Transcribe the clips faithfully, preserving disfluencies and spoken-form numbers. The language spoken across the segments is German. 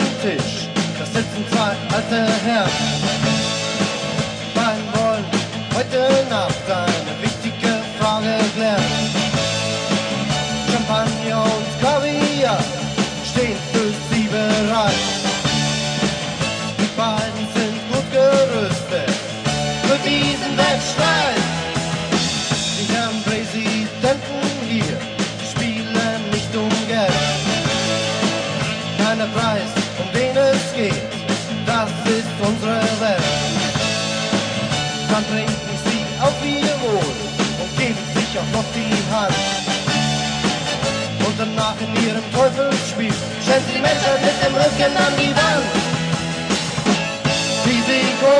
Tisch, da sitzen zwei alte Herren. Beiden wollen heute Nacht eine wichtige Frage klären. Champagner und Kaviar stehen für sie bereit. Die beiden sind gut gerüstet für diesen Wettstreit. Die Herren Präsidenten hier spielen nicht um Geld. Keiner Preis, um den es geht, das ist unsere Welt. Dann trinken sie auf ihr Wohl und geben sich auch noch die Hand. Und danach in ihrem Teufelsspiel stellen sie die Menschheit mit dem Rücken an die Wand. Risiko,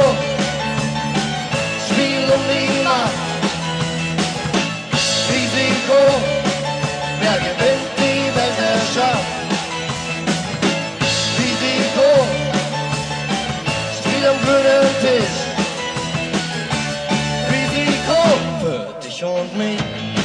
Spiel um die Macht. Risiko, wer gewinnt die Weltherrschaft? Risiko, Spiel am grünen Tisch. Risiko für dich und mich.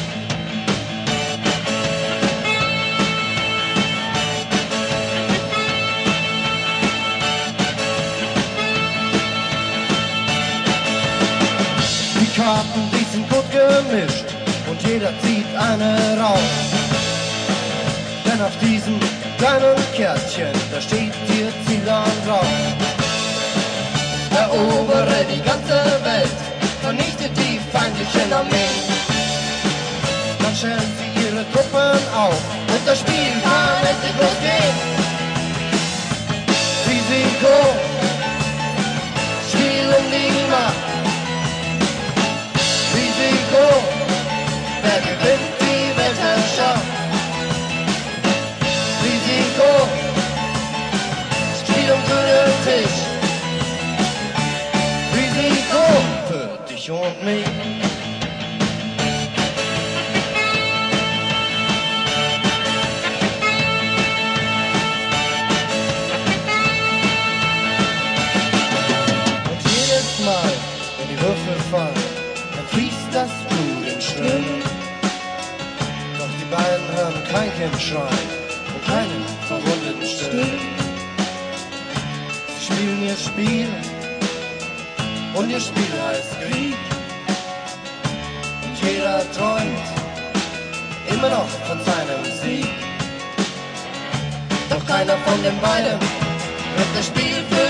Die Karten, die sind gut gemischt und jeder zieht eine raus. Denn auf diesem kleinen Kärtchen, da steht ihr Ziel dann drauf. Erobere die ganze Welt, vernichtet die feindlichen Armeen. Dann stellen sie ihre Truppen auf und das Spiel kann endlich losgehen. Risiko, Spiel um die Macht. Risiko, wer gewinnt die Weltherrschaft? Risiko, Spiel um grünen Tisch. Risiko für dich und mich. Und jedes Mal, wenn die Würfel fallen, dann fließt das Blut in Strömen. Doch die beiden hören kein Kind schreien und keine verwundeten Stimmen. Sie spielen ihr Spiel und ihr Spiel heißt Krieg. Und jeder träumt immer noch von seinem Sieg. Doch keiner von den beiden wird das Spiel für